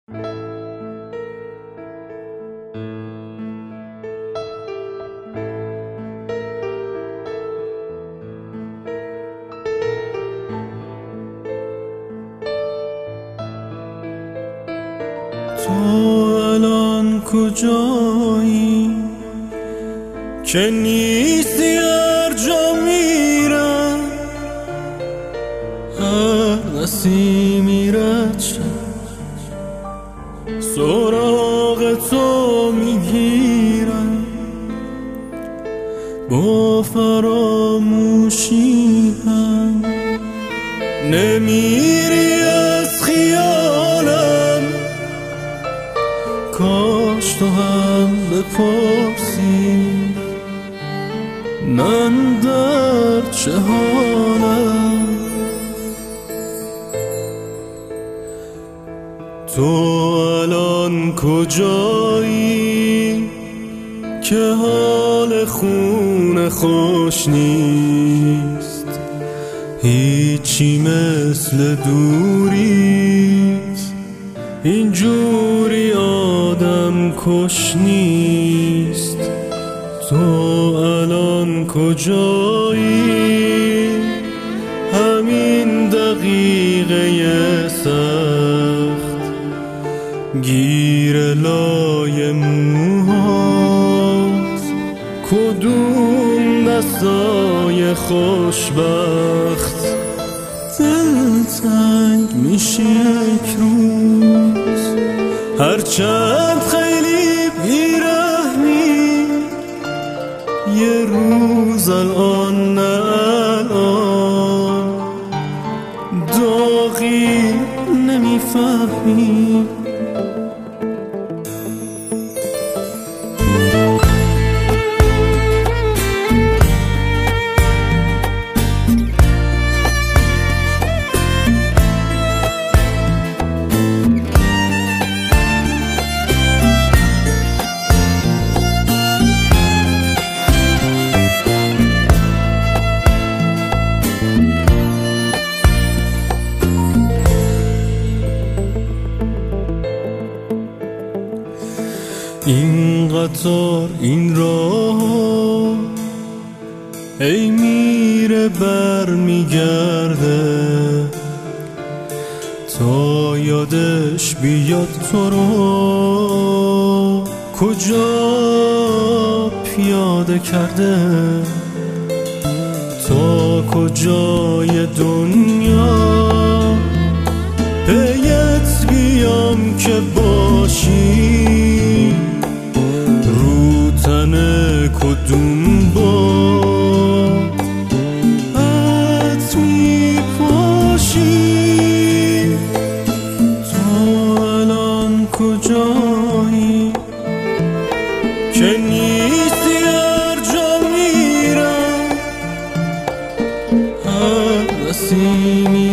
تو الان کجایی که نیستی؟ هر جا میرم هر نسیمی رد سراغ تو میگیرم، با فراموشی هم نمیری از خیالم. کاش تو هم بپرسی من در چه حالم. تو الان کجایی که حال خونه خوش نیست؟ هیچی مثل دوریت اینجوری آدم کش نیست. تو الان کجایی؟ همین دقیقه سخت گیر لای موهات، کدوم دستای خوشبخت دلتنگ میشه یک روز. هرچند خیلی بیرحمی یه روز الان نه الان داغی نمیفهمی. این قطار این راه ای میره بر میگرده، تا یادش بیاد تو رو کجا پیاده کرده. تا کجای دنیا پیت بیام که باشی؟ کدوم باد حت میپاشی؟ تو الان کجایی که نیستی؟ هر جا میرم هر نسیمی